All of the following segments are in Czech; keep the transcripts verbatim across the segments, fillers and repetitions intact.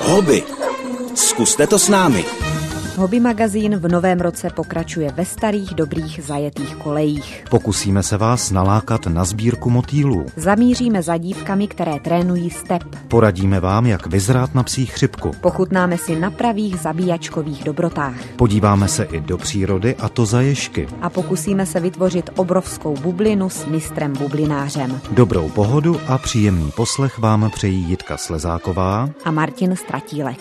Hobby. Zkuste to s námi. Hobby magazín v novém roce pokračuje ve starých dobrých zajetých kolejích. Pokusíme se vás nalákat na sbírku motýlů. Zamíříme za dívkami, které trénují step. Poradíme vám, jak vyzrát na psí chřipku. Pochutnáme si na pravých zabíjačkových dobrotách. Podíváme se i do přírody, a to za ježky. A pokusíme se vytvořit obrovskou bublinu s mistrem bublinářem. Dobrou pohodu a příjemný poslech vám přejí Jitka Slezáková a Martin Stratílek.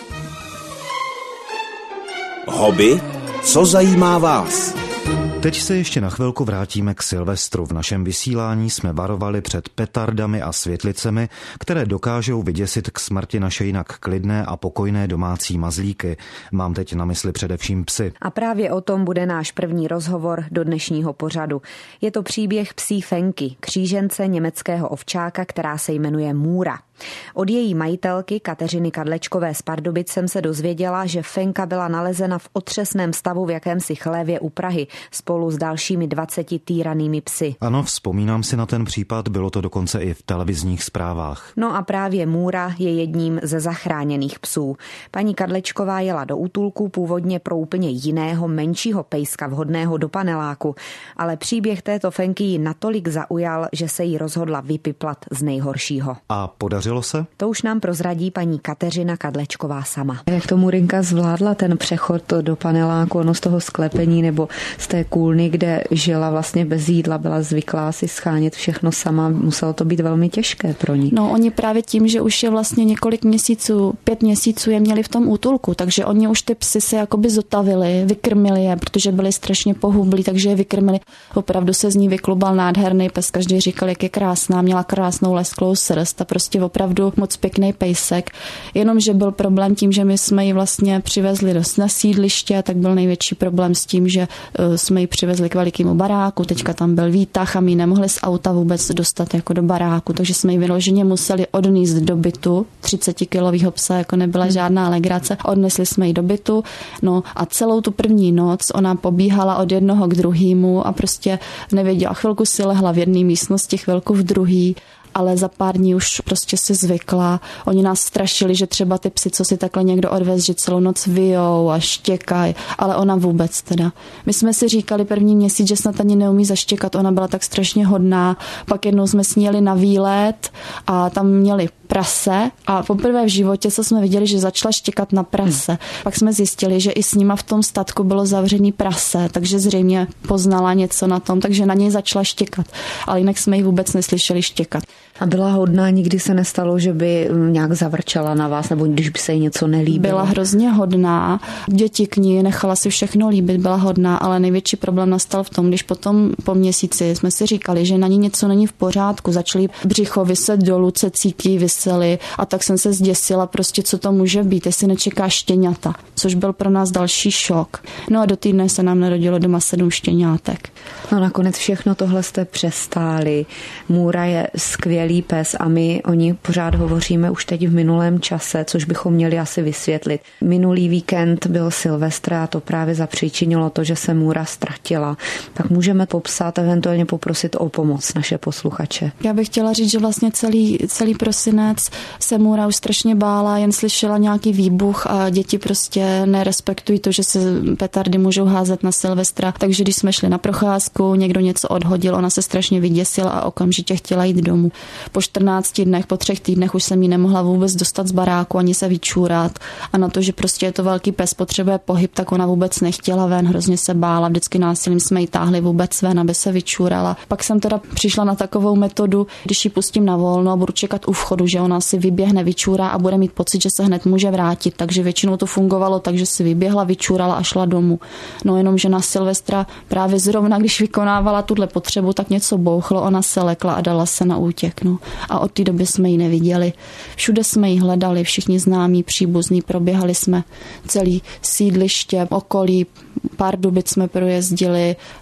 Hobby? Co zajímá vás? Teď se ještě na chvilku vrátíme k Silvestru. V našem vysílání jsme varovali před petardami a světlicemi, které dokážou vyděsit k smrti naše jinak klidné a pokojné domácí mazlíky. Mám teď na mysli především psy. A právě o tom bude náš první rozhovor do dnešního pořadu. Je to příběh psí Fenky, křížence německého ovčáka, která se jmenuje Můra. Od její majitelky Kateřiny Kadlečkové z Pardubic jsem se dozvěděla, že Fenka byla nalezena v otřesném stavu v jakémsi chlévě u Prahy spolu s dalšími dvaceti týranými psy. Ano, vzpomínám si na ten případ, bylo to dokonce i v televizních zprávách. No a právě Můra je jedním ze zachráněných psů. Paní Kadlečková jela do útulku původně pro úplně jiného, menšího pejska vhodného do paneláku, ale příběh této Fenky ji natolik zaujal, že se jí rozhodla vypiplat z nejhoršího. A podařilo se? To už nám prozradí paní Kateřina Kadlečková sama. Jak to Murinka zvládla ten přechod do paneláku, ono z toho sklepení nebo z té kůlny, kde žila vlastně bez jídla, byla zvyklá si schánět všechno sama, muselo to být velmi těžké pro ní. No, oni právě tím, že už je vlastně několik měsíců, pět měsíců je měli v tom útulku, takže oni už ty psy se jakoby zotavili, vykrmili je, protože byli strašně pohublí, takže je vykrmili. Opravdu se z ní vyklubal nádherný pes, každý říkal, jak je krásná, měla krásnou lesklou srst a prostě opravdu moc pěkný pejsek. Jenomže byl problém tím, že my jsme ji vlastně přivezli do na sídliště, tak byl největší problém s tím, že jsme ji přivezli k velikému baráku, teďka tam byl výtah a my ji nemohli z auta vůbec dostat jako do baráku, takže jsme ji vyloženě museli odníst do bytu, třicetikilovýho psa, jako nebyla žádná legrace, odnesli jsme ji do bytu, no a celou tu první noc ona pobíhala od jednoho k druhému a prostě nevěděla, chvilku si lehla v jedné místnosti, chvilku v druhé, ale za pár dní už prostě si zvykla. Oni nás strašili, že třeba ty psy, co si takhle někdo odvez, že celou noc vyjou a štěkají, ale ona vůbec teda. My jsme si říkali první měsíc, že snad ani neumí zaštěkat, ona byla tak strašně hodná. Pak jednou jsme s ní jeli na výlet a tam měli prase a poprvé v životě, co jsme viděli, že začala štěkat na prase. Hmm. Pak jsme zjistili, že i s nima v tom statku bylo zavřený prase, takže zřejmě poznala něco na tom, takže na něj začala štěkat. Ale jinak jsme ji vůbec neslyšeli štěkat. A byla hodná, nikdy se nestalo, že by nějak zavrčela na vás, nebo když by se jí něco nelíbilo? Byla hrozně hodná, děti k ní, nechala si všechno líbit, byla hodná, ale největší problém nastal v tom, když potom po měsíci jsme si říkali, že na ní něco není v pořádku, začaly břicho vyset dolů, cecíky visely a tak jsem se zděsila prostě, co to může být, jestli nečeká štěňata, což byl pro nás další šok. No a do týdne se nám narodilo doma sedm štěňátek. No nakonec všechno tohle jste přestáli. Můra je skvělý pes a my o ní pořád hovoříme už teď v minulém čase, což bychom měli asi vysvětlit. Minulý víkend byl Silvestr a to právě zapříčinilo to, že se Můra ztratila. Tak můžeme popsat, eventuálně poprosit o pomoc naše posluchače. Já bych chtěla říct, že vlastně celý, celý prosinec se Můra už strašně bála, jen slyšela nějaký výbuch a děti prostě nerespektují to, že se petardy můžou házet na Silvestra. Takže když jsme šli na procházku, někdo něco odhodil, ona se strašně vyděsila a okamžitě chtěla jít domů. Po čtrnácti dnech, po třech týdnech už jsem ji nemohla vůbec dostat z baráku ani se vyčůrat. A na to, že prostě je to velký pes, potřebuje pohyb, tak ona vůbec nechtěla ven, hrozně se bála. Vždycky násilím jsme ji táhli vůbec ven, aby se vyčůrala. Pak jsem teda přišla na takovou metodu, když ji pustím na volno, budu čekat u vchodu, že ona si vyběhne, vyčůrá a bude mít pocit, že se hned může vrátit. Takže většinou to fungovalo tak, že si vyběhla, vyčůrala a šla domů. No jenom, že na Silvestra právě zrovna, když vykonávala tuhle potřebu, tak něco bouchlo, ona se lekla a dala se na útěk. No. A od té doby jsme ji neviděli. Všude jsme ji hledali, všichni známí, příbuzní, proběhali jsme celý sídliště, okolí, Pardubic jsme projezdili,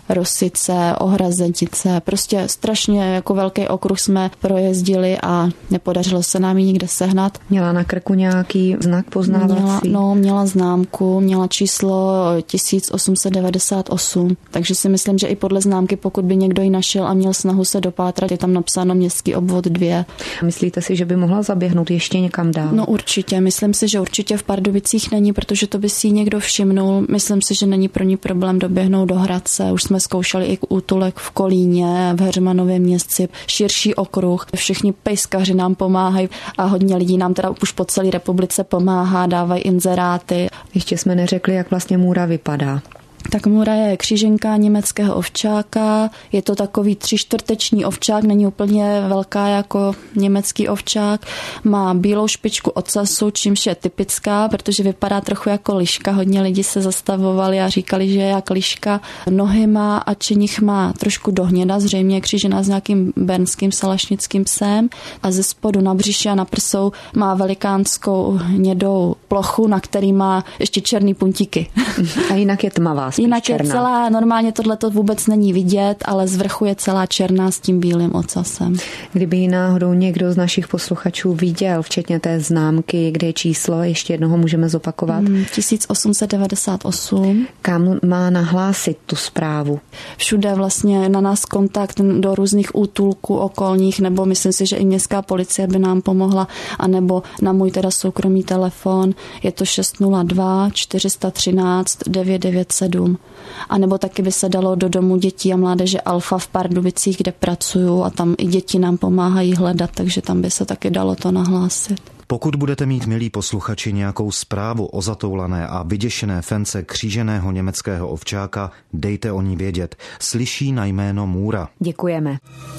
Rosice, Ohrazenice, prostě strašně jako velký okruh jsme projezdili a nepodařilo se nám ji nikde sehnat. Měla na krku nějaký znak poznávací? Měla, no, měla známku, měla číslo tisíc osm set devadesát osm, takže si myslím, že i podle známky, pokud by někdo ji našel a měl snahu se dopátrat, je tam napsáno Městský obvod dva. Myslíte si, že by mohla zaběhnout ještě někam dál? No určitě, myslím si, že určitě v Pardubicích není, protože to by si ji někdo všimnul. Myslím si, že není pro ní problém doběhnout do Hradce. Už jsme zkoušeli i útulek v Kolíně, v Heřmanově Městci, širší okruh. Všichni pejskaři nám pomáhají a hodně lidí nám teda už po celé republice pomáhá, dávají inzeráty. Ještě jsme neřekli, jak vlastně můra vypadá. Tak můra je kříženka německého ovčáka, je to takový třičtvrteční ovčák, není úplně velká jako německý ovčák, má bílou špičku ocasu, čímž je typická, protože vypadá trochu jako liška, hodně lidí se zastavovali a říkali, že je jak liška. Nohy má a čenich má trošku do hněda, zřejmě je křížená s nějakým bernským salašnickým psem a ze spodu na břiše a na prsou má velikánskou hnědou plochu, na který má ještě černý puntíky. A jinak je tmavá. Jinak černá. je celá, normálně tohleto vůbec není vidět, ale z vrchu je celá černá s tím bílým ocasem. Kdyby ji náhodou někdo z našich posluchačů viděl, včetně té známky, kde je číslo, ještě jednoho můžeme zopakovat. Hmm, tisíc osm set devadesát osm. Kam má nahlásit tu zprávu? Všude vlastně na nás kontakt do různých útulků okolních, nebo myslím si, že i městská policie by nám pomohla, anebo na můj teda soukromý telefon, je to šest nula dva čtyři jedna tři devět devět sedm. A nebo taky by se dalo do domu dětí a mládeže Alfa v Pardubicích, kde pracuju a tam i děti nám pomáhají hledat, takže tam by se taky dalo to nahlásit. Pokud budete mít, milí posluchači, nějakou zprávu o zatoulané a vyděšené fence kříženého německého ovčáka, dejte o ní vědět. Slyší na jméno Můra. Děkujeme.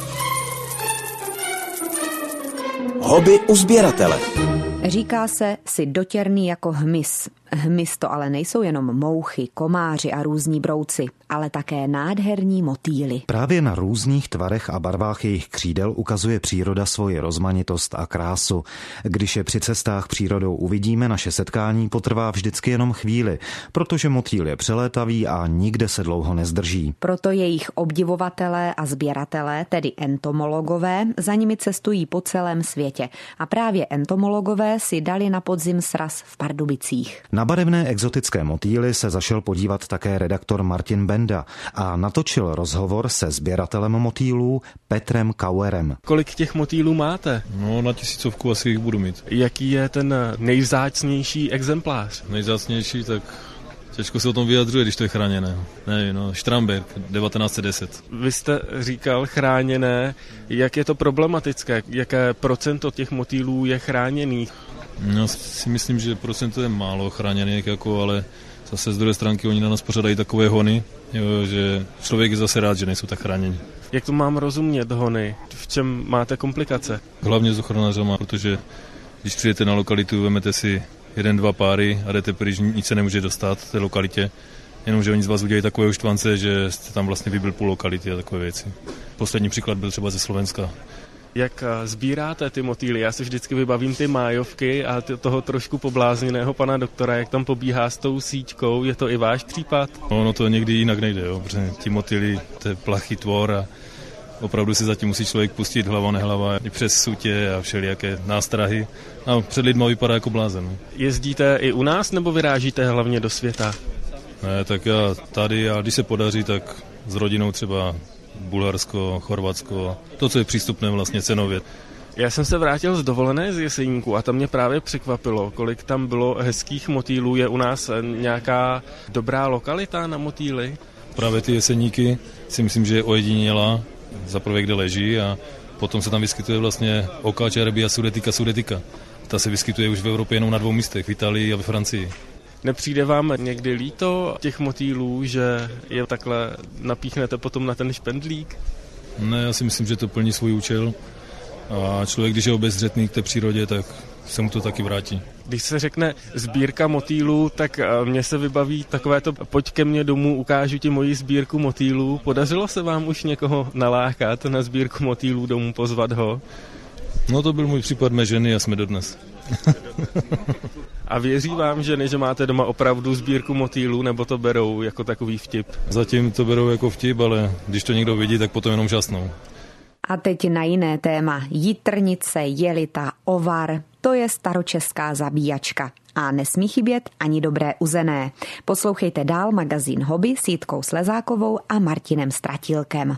Hobby u sběratele. Říká se si dotěrný jako hmyz. Hmyz to ale nejsou jenom mouchy, komáři a různí brouci, ale také nádherní motýly. Právě na různých tvarech a barvách jejich křídel ukazuje příroda svoji rozmanitost a krásu. Když je při cestách přírodou uvidíme, naše setkání potrvá vždycky jenom chvíli, protože motýl je přelétavý a nikde se dlouho nezdrží. Proto jejich obdivovatelé a sběratelé, tedy entomologové, za nimi cestují po celém světě. A právě entomologové si dali na podzim sraz v Pardubicích. Na barevné exotické motýly se zašel podívat také redaktor Martin Benda a natočil rozhovor se sběratelem motýlů Petrem Kauerem. Kolik těch motýlů máte? No, na tisícovku asi jich budu mít. Jaký je ten nejvzácnější exemplář? Nejvzácnější, tak těžko se o tom vyjadřuje, když to je chráněné. Nevím, no, Štramberg, devatenáct set deset. Vy jste říkal chráněné. Jak je to problematické? Jaké procento těch motýlů je chráněných? Já si myslím, že procento je málo chráněných, jako, ale zase z druhé stránky oni na nás pořádají takové hony, jo, že člověk je zase rád, že nejsou tak chráněni. Jak to mám rozumět, hony? V čem máte komplikace? Hlavně s ochranářama, protože když přijdete na lokalitu, vemete si jeden, dva páry a jdete pryč, nic se nemůže dostat v té lokalitě, jenomže oni z vás udělají takové štvance, že jste tam vlastně vybil půl lokality a takové věci. Poslední příklad byl třeba ze Slovenska. Jak sbíráte ty motýly? Já si vždycky vybavím ty májovky a toho trošku poblázněného pana doktora, jak tam pobíhá s tou síťkou. Je to i váš případ? No, no to někdy jinak nejde, jo, protože ti motýly, to je plachý tvor a opravdu si zatím musí člověk pustit hlava nehlava i přes sutě a všelijaké nástrahy. A před lidma vypadá jako blázen. Jezdíte i u nás nebo vyrážíte hlavně do světa? Ne, tak já tady a když se podaří, tak s rodinou třeba Bulharsko, Chorvatsko, to, co je přístupné vlastně cenově. Já jsem se vrátil z dovolené z Jeseníku a tam mě právě překvapilo, kolik tam bylo hezkých motýlů. Je u nás nějaká dobrá lokalita na motýly? Právě ty Jeseníky si myslím, že je ojedinělá, za prvé, kde leží, a potom se tam vyskytuje vlastně Oca Cerbia sudetica sudetica. Ta se vyskytuje už v Evropě jenom na dvou místech, v Itálii a ve Francii. Nepřijde vám někdy líto těch motýlů, že je takhle napíchnete potom na ten špendlík? Ne, já si myslím, že to plní svůj účel a člověk, když je obezřetný k té přírodě, tak se mu to taky vrátí. Když se řekne sbírka motýlů, tak mně se vybaví takové to pojď ke mně domů, ukážu ti moji sbírku motýlů. Podařilo se vám už někoho nalákat na sbírku motýlů domů, pozvat ho? No to byl můj případ mé ženy a jsme dodnes. A věří vám ženy, že máte doma opravdu sbírku motýlů, nebo to berou jako takový vtip? Zatím to berou jako vtip, ale když to někdo vidí, tak potom jenom žasnou. A teď na jiné téma. Jitrnice, jelita, ovar, to je staročeská zabíjačka. A nesmí chybět ani dobré uzené. Poslouchejte dál magazín Hobby s Jitkou Slezákovou a Martinem Stratílkem.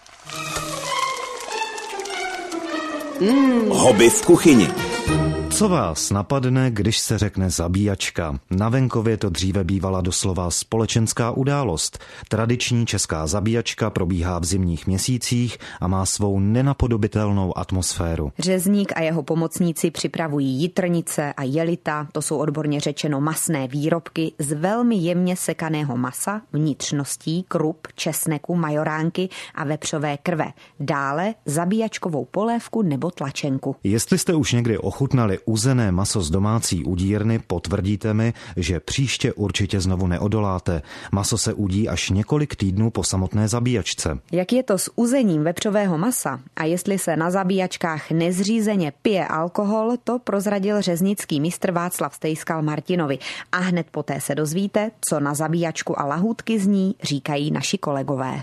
Mm. Hobby v kuchyni. Co vás napadne, když se řekne zabíjačka? Na venkově to dříve bývala doslova společenská událost. Tradiční česká zabíjačka probíhá v zimních měsících a má svou nenapodobitelnou atmosféru. Řezník a jeho pomocníci připravují jitrnice a jelita, to jsou odborně řečeno masné výrobky z velmi jemně sekaného masa, vnitřností, krup, česneku, majoránky a vepřové krve. Dále zabíjačkovou polévku nebo tlačenku. Jestli jste už někdy ochutnali uzené maso z domácí udírny, potvrdíte mi, že příště určitě znovu neodoláte. Maso se udí až několik týdnů po samotné zabíjačce. Jak je to s uzením vepřového masa a jestli se na zabíjačkách nezřízeně pije alkohol, to prozradil řeznický mistr Václav Stejskal Martinovi. A hned poté se dozvíte, co na zabíjačku a lahůdky z ní říkají naši kolegové.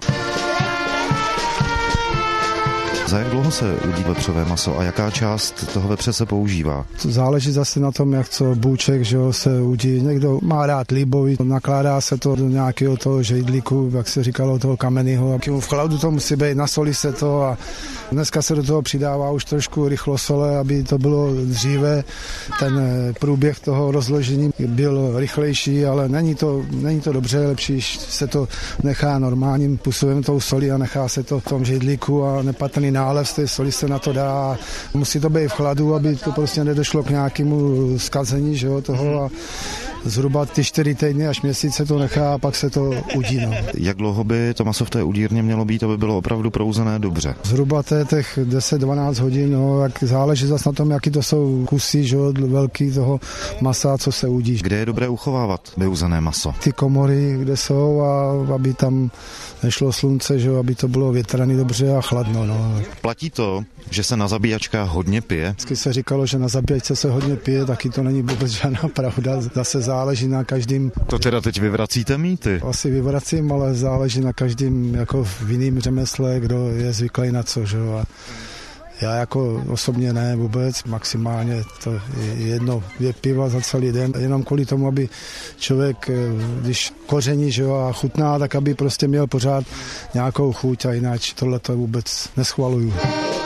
Za jak dlouho se udí vepřové maso a jaká část toho vepře se používá? Záleží zase na tom, jak co bůček, že jo, se udí. Někdo má rád líbový, nakládá se to do nějakého toho žejdlíku, jak se říkalo, toho kamenného. V chladu to musí být, nasolí se to a dneska se do toho přidává už trošku rychlosole, aby to bylo dříve. Ten průběh toho rozložení byl rychlejší, ale není to, není to dobře, lepší se to nechá normálním způsobem tou solí a nechá se to v tom žejdlíku a nepatrný nálev z té soli se na to dá. Musí to být v chladu, aby to prostě nedošlo k nějakému zkazení, že jo, toho a zhruba ty čtyři týdny až měsíce to nechá a pak se to udí. No. Jak dlouho by to maso v té udírně mělo být, aby bylo opravdu prouzené dobře? Zhruba to je těch deset dvanáct hodin, no, jak záleží zase na tom, jaký to jsou kusy, že jo, velký toho masa, co se udí. Kde je dobré uchovávat vyuzené maso? Ty komory, kde jsou, a aby tam nešlo slunce, že jo, aby to bylo větraný dobře a chladno. No. Platí to, že se na zabíjačkách hodně pije? Vždycky se říkalo, že na zabíjačce se hodně pije, taky to není vůbec žádná pravda. Zase záleží na každém. To teda teď vyvracíte mýty? Asi vyvracím, ale záleží na každém, jako v jiném řemesle, kdo je zvyklý na co, že jo. A já jako osobně ne vůbec, maximálně to je jedno, dvě piva za celý den, jenom kvůli tomu, aby člověk, když koření, že jo, a chutná, tak aby prostě měl pořád nějakou chuť a jinak tohle to vůbec neschvaluju.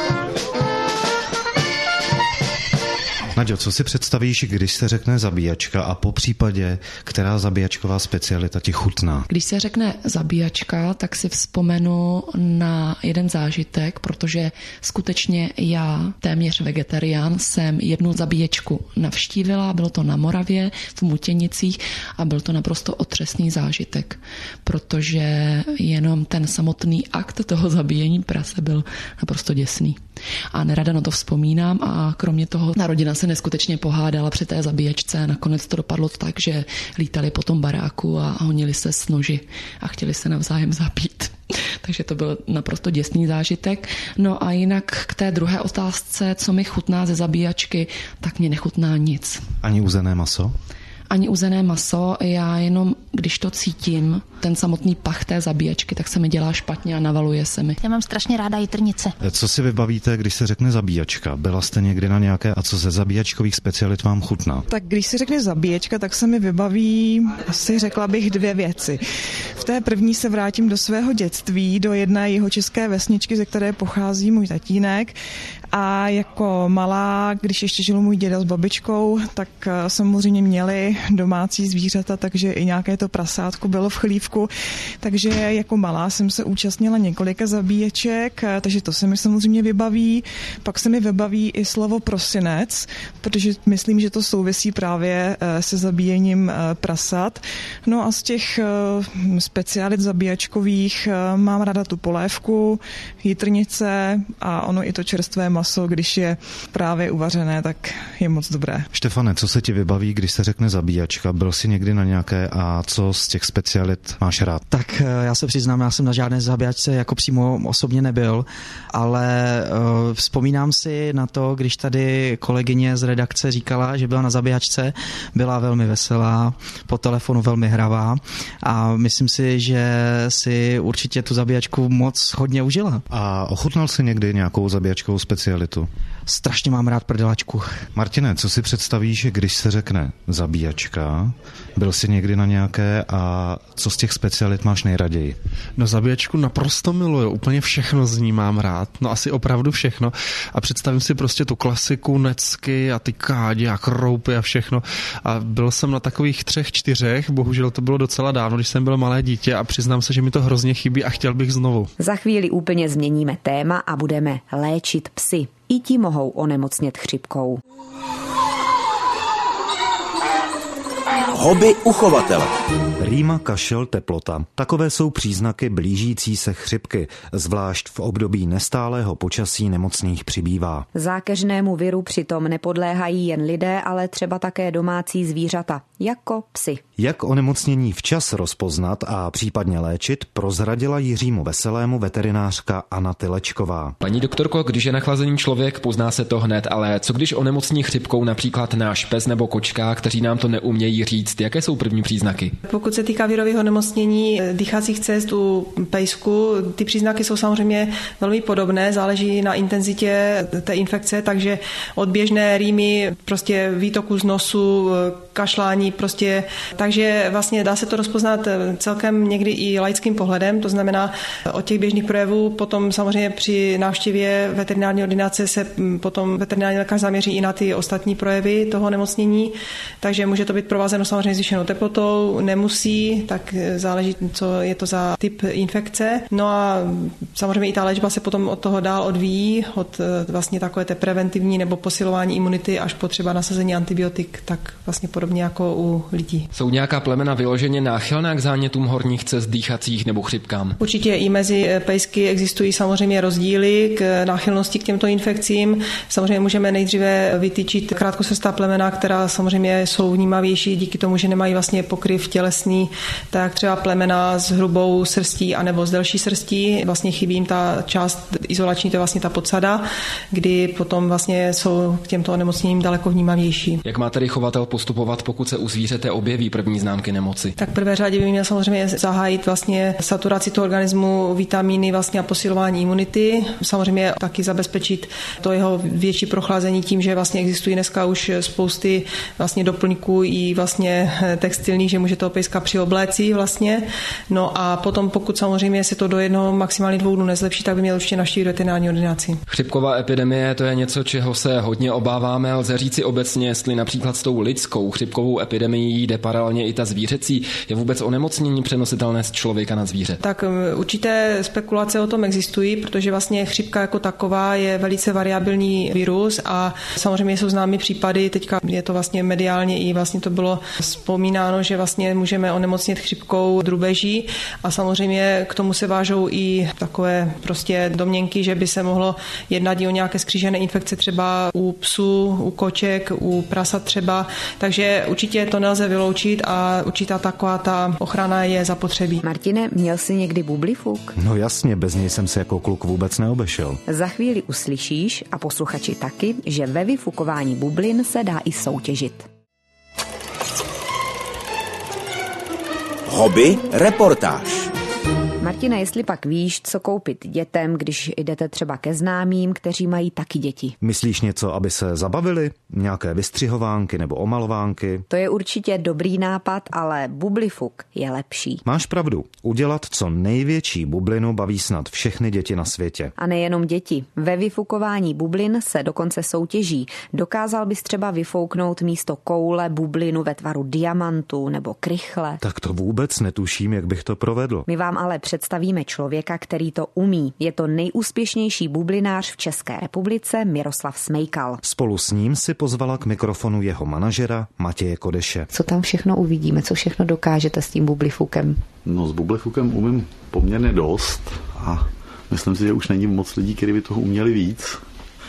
Naďo, co si představíš, když se řekne zabíjačka a po případě, která zabíjačková specialita ti chutná? Když se řekne zabíjačka, tak si vzpomenu na jeden zážitek, protože skutečně já, téměř vegetarián, jsem jednu zabíječku navštívila, bylo to na Moravě, v Mutěnicích a byl to naprosto otřesný zážitek, protože jenom ten samotný akt toho zabíjení prase byl naprosto děsný. A nerada na to vzpomínám a kromě toho ta rodina se neskutečně pohádala při té zabíječce. Nakonec to dopadlo tak, že lítali po tom baráku a honili se s noži a chtěli se navzájem zabít. Takže to byl naprosto děsný zážitek. No a jinak k té druhé otázce, co mi chutná ze zabíjačky, tak mi nechutná nic. Ani uzené maso? Ani uzené maso, já jenom, když to cítím, ten samotný pach té zabíjačky, tak se mi dělá špatně a navaluje se mi. Já mám strašně ráda jitrnice. Co si vybavíte, když se řekne zabíjačka? Byla jste někdy na nějaké a co ze zabíjačkových specialit vám chutná? Tak když se řekne zabíjačka, tak se mi vybaví, asi řekla bych dvě věci. V té první se vrátím do svého dětství, do jedné jihočeské vesničky, ze které pochází můj tatínek. A jako malá, když ještě žil můj děda s babičkou, tak samozřejmě měli domácí zvířata, takže i nějaké to prasátko bylo v chlívku. Takže jako malá jsem se účastnila několika zabíječek, takže to se mi samozřejmě vybaví. Pak se mi vybaví i slovo prosinec, protože myslím, že to souvisí právě se zabíjením prasat. No a z těch specialit zabíjačkových mám ráda tu polévku, jitrnice a ono i to čerstvé maso, když je právě uvařené, tak je moc dobré. Štefane, co se ti vybaví, když se řekne zabíjačka? Byl jsi někdy na nějaké a co z těch specialit máš rád? Tak já se přiznám, já jsem na žádné zabíjačce jako přímo osobně nebyl, ale uh, vzpomínám si na to, když tady kolegyně z redakce říkala, že byla na zabíjačce, byla velmi veselá, po telefonu velmi hravá a myslím si, že si určitě tu zabíjačku moc hodně užila. A ochutnal jsi někdy nějakou zabíjačkovou specialitu? Strašně mám rád prdelačku. Martine, co si představíš, když se řekne zabíjačka? Byl jsi někdy na nějaké a co z těch specialit máš nejraději? No zabíjačku naprosto miluju, úplně všechno z ní mám rád, no asi opravdu všechno a představím si prostě tu klasiku, necky a ty kádě a kroupy a všechno a byl jsem na takových třech, čtyřech, bohužel to bylo docela dávno, když jsem byl malé dítě a přiznám se, že mi to hrozně chybí a chtěl bych znovu. Za chvíli úplně změníme téma a budeme léčit psy. I ti mohou onemocnět chřipkou. Hobby uchovatele. Rýma, kašel, teplota. Takové jsou příznaky blížící se chřipky. Zvlášť v období nestálého počasí nemocných přibývá. Zákeřnému viru přitom nepodléhají jen lidé, ale třeba také domácí zvířata, jako psy. Jak onemocnění včas rozpoznat a případně léčit, prozradila Jiřímu Veselému veterinářka Anna Tylečková. Paní doktorko, když je nachlazený člověk, pozná se to hned, ale co když onemocní chřipkou například náš pes nebo kočka, kteří nám to neumějí říct, jaké jsou první příznaky? Pokud se týká virového onemocnění dýchacích cest u pejsku, ty příznaky jsou samozřejmě velmi podobné, záleží na intenzitě té infekce, takže od běžné rýmy, prostě výtoku z nosu, kašlání, prostě, takže vlastně dá se to rozpoznat celkem někdy i laickým pohledem, to znamená od těch běžných projevů, potom samozřejmě při návštěvě veterinární ordinace se potom veterinární lékař zaměří i na ty ostatní projevy toho nemocnění, takže může to být provázeno samozřejmě zvýšenou teplotou, nemusí, tak záleží, co je to za typ infekce. No a samozřejmě i ta léčba se potom od toho dál odvíjí, od vlastně takové té preventivní nebo posilování imunity až po třeba nasazení antibiotik, tak vlastně podobně jako u lidí. Jsou nějaká plemena vyloženě náchylná k zánětům horních cest dýchacích nebo chřipkám? Určitě i mezi pejsky existují samozřejmě rozdíly k náchylnosti k těmto infekcím. Samozřejmě můžeme nejdříve vytyčit krátkosrstá plemena, která samozřejmě jsou vnímavější díky tomu, že nemají vlastně pokryv tělesný, tak třeba plemena s hrubou srstí anebo s delší srstí. Vlastně chybí jim ta část izolační, to je vlastně ta podsada, kdy potom vlastně jsou k těmto onemocněním daleko vnímavější. Jak má tedy chovatel postupovat, pokud se u zvířete objeví první známky nemoci? Tak v prvé řadě by měl samozřejmě zahájit vlastně saturaci toho organismu, vitamíny vlastně a posilování imunity. Samozřejmě taky zabezpečit to jeho větší prochlazení tím, že vlastně existují dneska už spousty vlastně doplňků i vlastně textilních, že může toho pejska při obléci vlastně. No a potom pokud samozřejmě se to do jednoho maximálně dvou dnů nezlepší, tak by měl určitě navštívit veterinární ordinaci. Chřipková epidemie, to je něco, čeho se hodně obáváme. Lze říci obecně, jestli například s tou lidskou chřipkovou epidemií jde paralelně i ta zvířecí, je vůbec onemocnění přenositelné z člověka na zvíře? Tak určité spekulace o tom existují, protože vlastně chřipka jako taková je velice variabilní virus a samozřejmě jsou známy případy, teďka je to vlastně mediálně i vlastně to bylo vzpomínáno, že vlastně můžeme onemocnit chřipkou drůbeží a samozřejmě k tomu se vážou i takové prostě domněnky, že by se mohlo jednat i o nějaké skřížené infekce třeba u psů, u koček, u prasat třeba, takže určitě to nelze vyloučit a určitá taková ta ochrana je zapotřebí. Martine, měl jsi někdy bublifuk? No jasně, bez něj jsem se jako kluk vůbec neobešel. Za chvíli uslyšíš a posluchači taky, že ve vyfukování bublin se dá i soutěžit. Hobby reportáž. Martina, jestli pak víš, co koupit dětem, když jdete třeba ke známým, kteří mají taky děti. Myslíš něco, aby se zabavili? Nějaké vystřihovánky nebo omalovánky? To je určitě dobrý nápad, ale bublifuk je lepší. Máš pravdu. Udělat co největší bublinu baví snad všechny děti na světě. A nejenom děti. Ve vyfukování bublin se dokonce soutěží. Dokázal bys třeba vyfouknout místo koule bublinu ve tvaru diamantu nebo krychle? Tak to vůbec netuším, jak bych to provedl. My vám ale představíme člověka, který to umí. Je to nejúspěšnější bublinář v České republice Miroslav Smejkal. Spolu s ním si pozvala k mikrofonu jeho manažera Matěje Kodeše. Co tam všechno uvidíme, co všechno dokážete s tím bublifukem? No s bublifukem umím poměrně dost a myslím si, že už není moc lidí, kteří by toho uměli víc.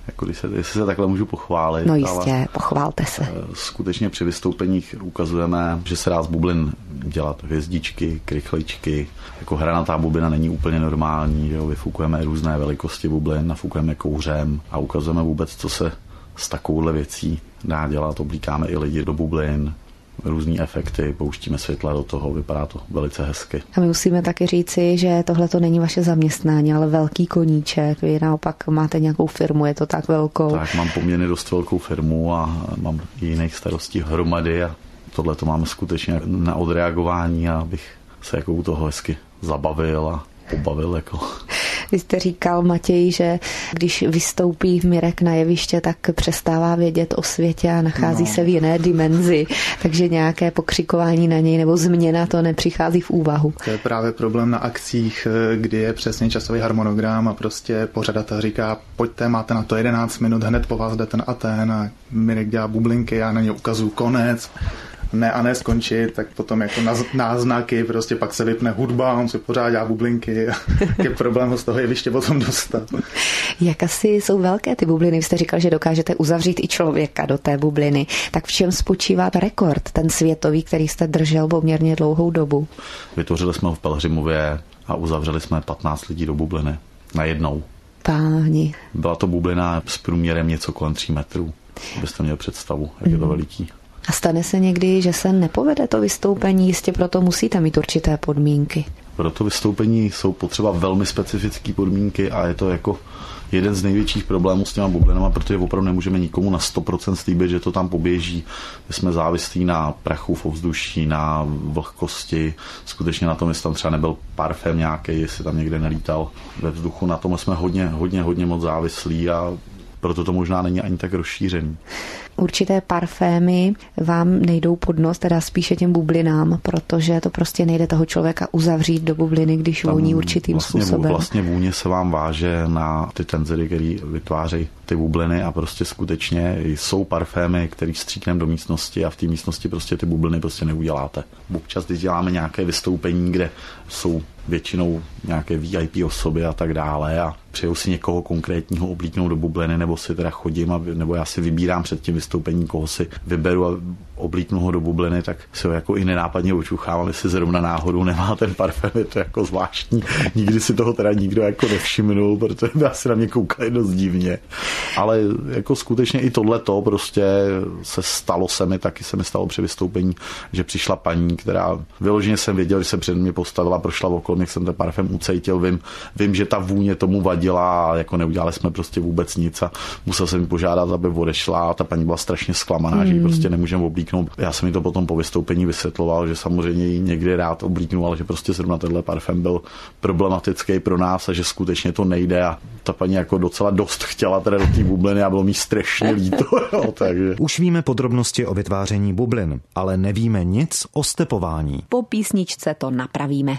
jako když se, jestli se takhle můžu pochválit. No jistě, ale pochválte se. Skutečně při vystoupeních ukazujeme, že se dá z bublin dělat hvězdičky, krychličky. Jako hranatá bublina není úplně normální, že jo? Vyfukujeme různé velikosti bublin, nafukujeme kouřem a ukazujeme vůbec, co se s takovouhle věcí dá dělat. Oblíkáme i lidi do bublin, různý efekty, pouštíme světla do toho, vypadá to velice hezky. A my musíme taky říci, že tohle to není vaše zaměstnání, ale velký koníček. Vy naopak máte nějakou firmu, je to tak velkou? Tak, mám poměrně dost velkou firmu a mám i jiných starostí hromady a tohle to máme skutečně na odreagování, abych se jako u toho hezky zabavil a pobavil. Jako. Vy jste říkal, Matěj, že když vystoupí Mirek na jeviště, tak přestává vědět o světě a nachází no. se v jiné dimenzi, takže nějaké pokřikování na něj nebo změna to nepřichází v úvahu. To je právě problém na akcích, kdy je přesně časový harmonogram a prostě pořadatel říká, pojďte, máte na to jedenáct minut, hned po vás jde ten a ten a Mirek dělá bublinky, já na ně ukazuju konec. Ne a ne skončit, tak potom jako náznaky, prostě pak se vypne hudba, on si pořád dělá bublinky a je problém ho z toho jeviště potom dostat. Jak asi jsou velké ty bubliny? Vy jste říkal, že dokážete uzavřít i člověka do té bubliny. Tak v čem spočívá rekord, ten světový, který jste držel poměrně dlouhou dobu? Vytvořili jsme ho v Pelhřimově a uzavřeli jsme patnáct lidí do bubliny. Najednou. Páni. Byla to bublina s průměrem něco kolem tří metrů. Abyste měli představu, jak mm. je to veliký. A stane se někdy, že se nepovede to vystoupení, jistě proto musíte mít určité podmínky. Pro to vystoupení jsou potřeba velmi specifické podmínky a je to jako jeden z největších problémů s těma bublinama, protože opravdu nemůžeme nikomu na sto procent slíbit, že to tam poběží. My jsme závislí na prachu v ovzduší, na vlhkosti, skutečně na tom, jestli tam třeba nebyl parfém nějaký, jestli tam někde nelítal ve vzduchu. Na tom jsme hodně, hodně, hodně moc závislí a proto to možná není ani tak rozšířený. Určité parfémy vám nejdou pod nos, teda spíše těm bublinám, protože to prostě nejde toho člověka uzavřít do bubliny, když tam voní určitým vlastně, způsobem. Vlastně vůně se vám váže na ty tenzery, které vytvářejí ty bubliny a prostě skutečně jsou parfémy, které stříkneme do místnosti a v té místnosti prostě ty bubliny prostě neuděláte. Občas, když děláme nějaké vystoupení, kde jsou většinou nějaké V I P osoby a tak dále a přeju si někoho konkrétního oblíknout do bubliny, nebo si teda chodím, a, nebo já si vybírám před tím vystoupením, koho si vyberu a oblíknu ho do bubliny, tak si ho jako i nenápadně očuchávám, jestli zrovna náhodou nemá ten parfém, je to jako zvláštní. Nikdy si toho teda nikdo jako nevšimnul, protože by asi na mě koukali dost divně. Ale jako skutečně i tohleto prostě se stalo se mi, taky se mi stalo při vystoupení, že přišla paní, která vyloženě jsem věděl, že se před mě postavila, prošla okolo, jak jsem ten parfém ucejtil, vím, vím, že ta vůně tomu vadila a jako neudělali jsme prostě vůbec nic a musel jsem mi požádat, aby odešla a ta paní byla strašně zklamaná, hmm. že ji prostě nemůžeme oblíknout. Já jsem mi to potom po vystoupení vysvětloval, že samozřejmě ji někdy rád oblíknu, ale že prostě zrovna tenhle parfém byl problematický pro nás a že skutečně to nejde a ta paní jako docela dost chtěla teda do té bubliny a bylo mi strašně líto. Jo, takže. Už víme podrobnosti o vytváření bublin, ale nevíme nic o stepování. Po písničce to napravíme.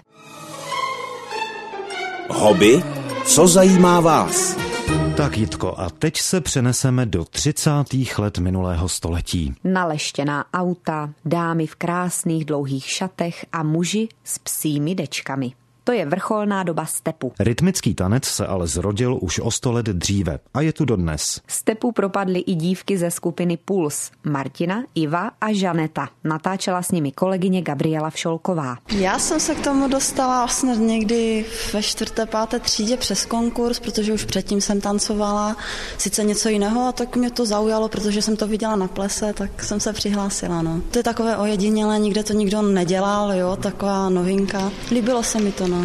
Hobby? Co zajímá vás? Tak Jitko, a teď se přeneseme do třicátých let minulého století. Naleštěná auta, dámy v krásných dlouhých šatech a muži s psími dečkami. To je vrcholná doba stepu. Rytmický tanec se ale zrodil už o sto let dříve a je tu dodnes. Stepu propadly i dívky ze skupiny Puls. Martina, Iva a Žaneta. Natáčela s nimi kolegyně Gabriela Všolková. Já jsem se k tomu dostala snad někdy ve čtvrté, páté třídě přes konkurs, protože už předtím jsem tancovala sice něco jiného a tak mě to zaujalo, protože jsem to viděla na plese, tak jsem se přihlásila. No. To je takové ojedinělé, nikde to nikdo nedělal, jo, taková novinka. Líbilo se mi to. No.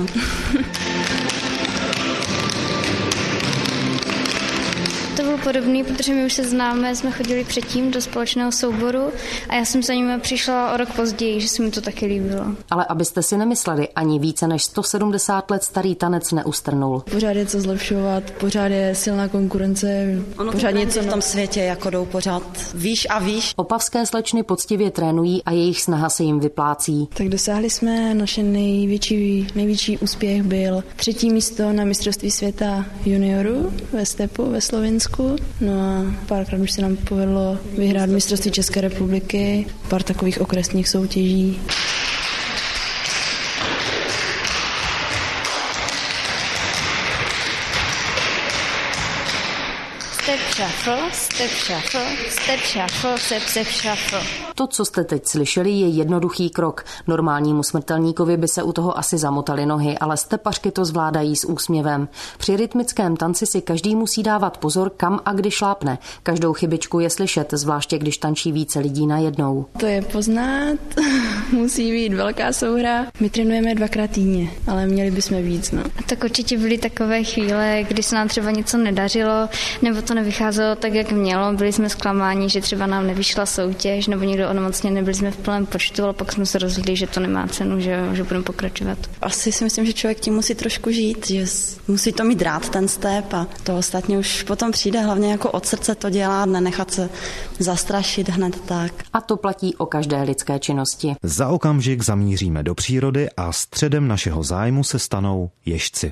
To bylo podobné, protože my už se známe, jsme chodili předtím do společného souboru a já jsem za nimi přišla o rok později, že se mi to taky líbilo. Ale abyste si nemysleli, ani více než sto sedmdesát let starý tanec neustrnul. Pořád je co zlepšovat, pořád je silná konkurence, ono pořád něco v tom světě jako jdou pořád výš a výš. Opavské slečny poctivě trénují a jejich snaha se jim vyplácí. Tak dosáhli jsme, naše největší, největší úspěch byl třetí místo na mistrovství světa juniorů ve stepu ve Slovinsku. No a párkrát už se nám povedlo vyhrát mistrovství České republiky, pár takových okresních soutěží. Step shuffle, step shuffle, step shuffle, step, step shuffle. To, co jste teď slyšeli, je jednoduchý krok. Normálnímu smrtelníkovi by se u toho asi zamotaly nohy, ale stepařky to zvládají s úsměvem. Při rytmickém tanci si každý musí dávat pozor, kam a kdy šlápne. Každou chybičku je slyšet, zvláště když tančí více lidí najednou. To je poznat, musí být velká souhra. My trénujeme dvakrát týdně, ale měli bychom víc. No. Tak určitě byly takové chvíle, kdy se nám třeba něco nedařilo, nebo to nevycházelo tak, jak mělo. Byli jsme zklamáni, že třeba nám nevyšla soutěž, nebo někdo onemocněn, nebyli jsme v plném počtu, ale pak jsme se rozhodli, že to nemá cenu, že, že budeme pokračovat. Asi si myslím, že člověk tím musí trošku žít, že musí to mít rád, ten step, a to ostatně už potom přijde, hlavně jako od srdce to dělat, nenechat se zastrašit hned tak. A to platí o každé lidské činnosti. Za okamžik zamíříme do přírody a středem našeho zájmu se stanou ježci.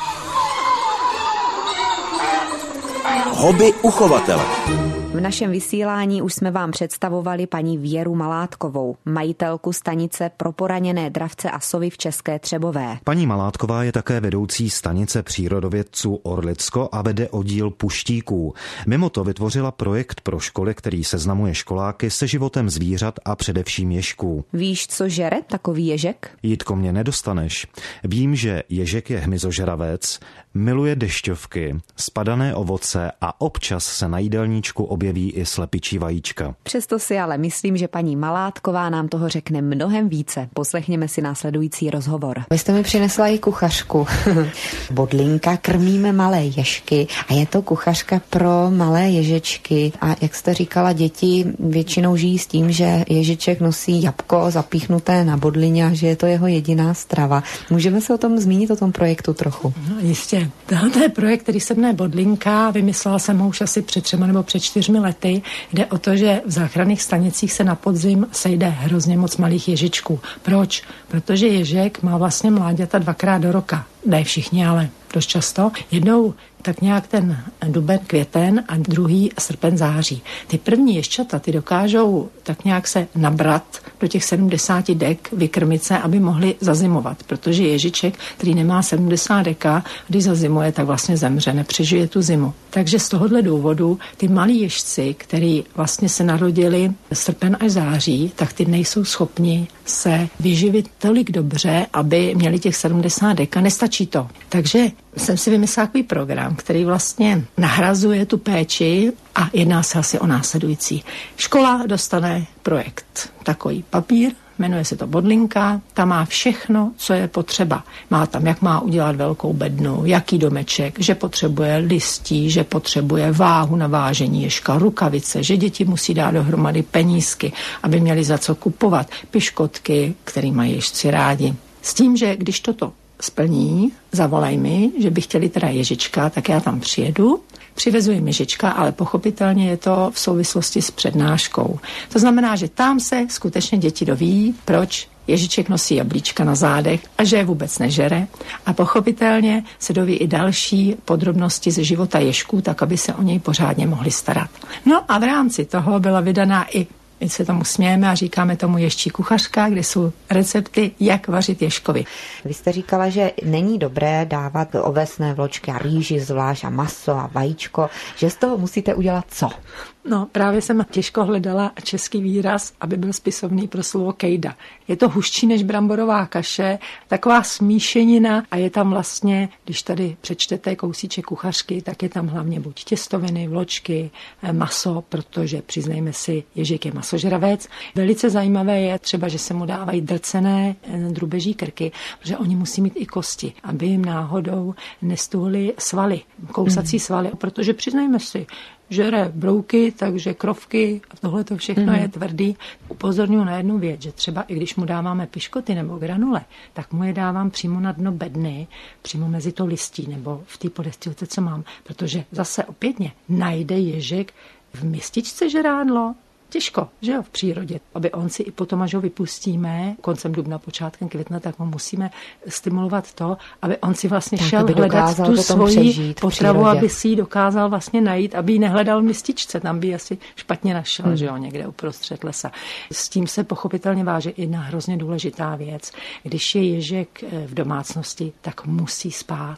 Hobby uchovatele. V našem vysílání už jsme vám představovali paní Věru Malátkovou, majitelku stanice pro poraněné dravce a sovy v České Třebové. Paní Malátková je také vedoucí stanice přírodovědců Orlicko a vede oddíl puštíků. Mimo to vytvořila projekt pro školy, který seznamuje školáky se životem zvířat a především ježků. Víš, co žere takový ježek? Jitko, mě nedostaneš. Vím, že ježek je hmyzožravec, miluje dešťovky, spadané ovoce a občas se na jídelníčku objeví i slepičí vajíčka. Přesto si ale myslím, že paní Malátková nám toho řekne mnohem více. Poslechněme si následující rozhovor. Vy jste mi přinesla i kuchařku. Bodlinka, krmíme malé ježky a je to kuchařka pro malé ježečky. A jak jste říkala, děti většinou žijí s tím, že ježiček nosí jabko zapíchnuté na bodlině a že je to jeho jediná strava. Můžeme se o tom zmínit, o tom projektu trochu? No, jistě. Tohle je projekt, který se jmenuje Bodlinka. Vymyslela jsem ho už asi před třema nebo před čtyřmi lety. Jde o to, že v záchranných stanicích se na podzim sejde hrozně moc malých ježičků. Proč? Protože ježek má vlastně mláďata dvakrát do roka. Ne všichni, ale dost často. Jednou tak nějak ten duben, květen a druhý srpen, září. Ty první ježčata, ty dokážou tak nějak se nabrat do těch sedmdesáti dek, vykrmit se, aby mohli zazimovat, protože ježiček, který nemá sedmdesát deka, když zazimuje, tak vlastně zemře, nepřežije tu zimu. Takže z tohohle důvodu ty malí ježci, který vlastně se narodili srpen až září, tak ty nejsou schopni se vyživit tolik dobře, aby měli těch sedmdesát deka. Nestačí to. Takže jsem si vymyslela takový program, který vlastně nahrazuje tu péči a jedná se asi o následující. Škola dostane projekt, takový papír, jmenuje se to Bodlinka, tam má všechno, co je potřeba. Má tam, jak má udělat velkou bednu, jaký domeček, že potřebuje listí, že potřebuje váhu na vážení ježka, rukavice, že děti musí dát dohromady penízky, aby měli za co kupovat, piškotky, který mají ježci rádi. S tím, že když toto splní, zavolaj mi, že by chtěli teda ježička, tak já tam přijedu, přivezu jim ježička, ale pochopitelně je to v souvislosti s přednáškou. To znamená, že tam se skutečně děti doví, proč ježiček nosí jablíčka na zádech a že je vůbec nežere. A pochopitelně se doví i další podrobnosti ze života ježků, tak aby se o něj pořádně mohli starat. No a v rámci toho byla vydaná i my se tomu smějeme a říkáme tomu ježčí kuchařka, kde jsou recepty, jak vařit ježkovi. Vy jste říkala, že není dobré dávat ovesné vločky a rýži zvlášť a maso a vajíčko, že z toho musíte udělat co? No, právě jsem těžko hledala český výraz, aby byl spisovný pro slovo kejda. Je to hustší než bramborová kaše, taková smíšenina a je tam vlastně, když tady přečtete kousíček kuchařky, tak je tam hlavně buď těstoviny, vločky, maso, protože přiznejme si, ježek je masožravec. Velice zajímavé je třeba, že se mu dávají drcené drůbeží krky, protože oni musí mít i kosti, aby jim náhodou nestuhly svaly, kousací mm. svaly, protože přiznejme si, žere brouky, takže krovky a tohle to všechno mm. je tvrdý. Upozorňuji na jednu věc, že třeba i když mu dáváme piškoty nebo granule, tak mu je dávám přímo na dno bedny, přímo mezi to listí nebo v té podestilce, co mám, protože zase opětně najde ježek v mističce žrádlo. Těžko, že jo, v přírodě. Aby on si i potom, až ho vypustíme koncem dubna, počátkem května, tak mu musíme stimulovat to, aby on si vlastně tak, šel hledat tu svoji potravu, aby si ji dokázal vlastně najít, aby ji nehledal v mističce. Tam by ji asi špatně našel, hmm. že jo, někde uprostřed lesa. S tím se pochopitelně váže jedna hrozně důležitá věc. Když je ježek v domácnosti, tak musí spát.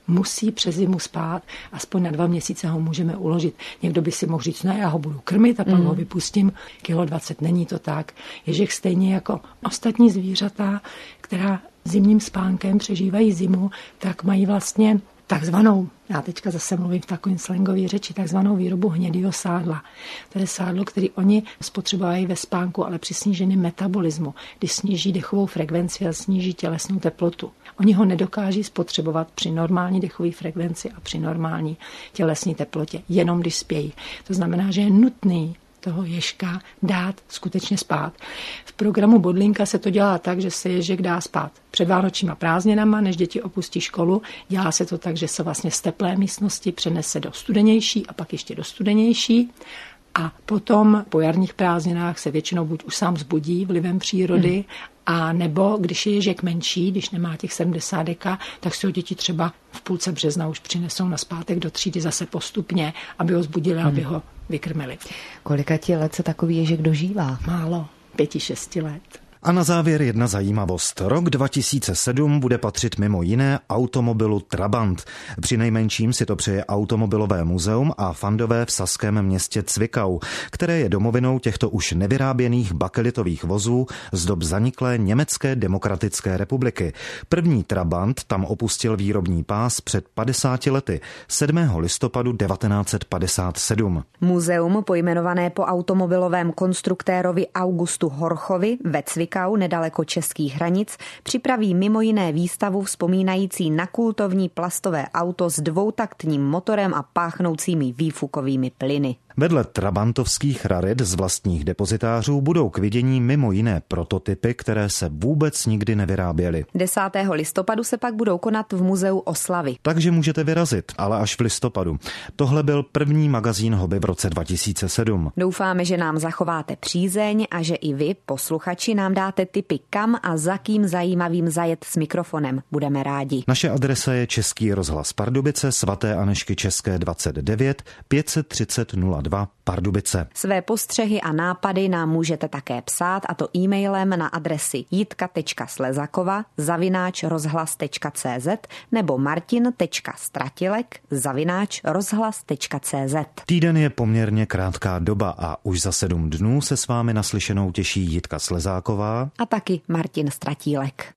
musí přes zimu spát, aspoň na dva měsíce ho můžeme uložit. Někdo by si mohl říct, ne, já ho budu krmit a pak mm. ho vypustím, kilo dvacet, není to tak. Ježek stejně jako ostatní zvířata, která zimním spánkem přežívají zimu, tak mají vlastně takzvanou, já teďka zase mluvím v takovým slangový řeči, takzvanou výrobu hnědého sádla. To je sádlo, který oni spotřebovají ve spánku, ale při sníženém metabolismu, když sníží dechovou frekvenci a sníží tělesnou teplotu. Oni ho nedokáží spotřebovat při normální dechové frekvenci a při normální tělesné teplotě, jenom když spějí. To znamená, že je nutný toho ježka dát skutečně spát. V programu Bodlinka se to dělá tak, že se ježek dá spát před vánočníma prázdninama, než děti opustí školu. Dělá se to tak, že se vlastně z teplé místnosti přenese do studenější a pak ještě do studenější. A potom po jarních prázdninách se většinou buď už sám zbudí vlivem přírody, hmm. a nebo když je ježek menší, když nemá těch sedmdesát deka, tak si ho děti třeba v půlce března už přinesou nazpátek do třídy zase postupně, aby ho zbudili, hmm. aby ho vykrmili. Kolika ti let se takový ježek dožívá? Málo, pěti, šesti let. A na závěr jedna zajímavost. Rok dva tisíce sedm bude patřit mimo jiné automobilu Trabant. Přinejmenším si to přeje Automobilové muzeum a fandové v saském městě Cvikau, které je domovinou těchto už nevyráběných bakelitových vozů z dob zaniklé Německé demokratické republiky. První Trabant tam opustil výrobní pás před padesáti lety, sedmého listopadu devatenáct set padesát sedm. Muzeum, pojmenované po automobilovém konstruktérovi Augustu Horchovi ve Cvikau nedaleko českých hranic, připraví mimo jiné výstavu vzpomínající na kultovní plastové auto s dvoutaktním motorem a páchnoucími výfukovými plyny. Vedle trabantovských rarit z vlastních depozitářů budou k vidění mimo jiné prototypy, které se vůbec nikdy nevyráběly. desátého listopadu se pak budou konat v muzeu oslavy. Takže můžete vyrazit, ale až v listopadu. Tohle byl první magazín Hobby v roce dva tisíce sedm. Doufáme, že nám zachováte přízeň a že i vy, posluchači, nám dáte tipy, kam a za kým zajímavým zajet s mikrofonem. Budeme rádi. Naše adresa je Český rozhlas Pardubice, svaté Anežky České dvacet devět, pět set třicet nula dva Pardubice. Své postřehy a nápady nám můžete také psát, a to e-mailem na adresy jitka tečka slezakova zavináč rozhlas tečka cé zet nebo martin tečka stratilek zavináč rozhlas tečka cé zet. Týden je poměrně krátká doba a už za sedm dnů se s vámi naslyšenou těší Jitka Slezáková a taky Martin Stratílek.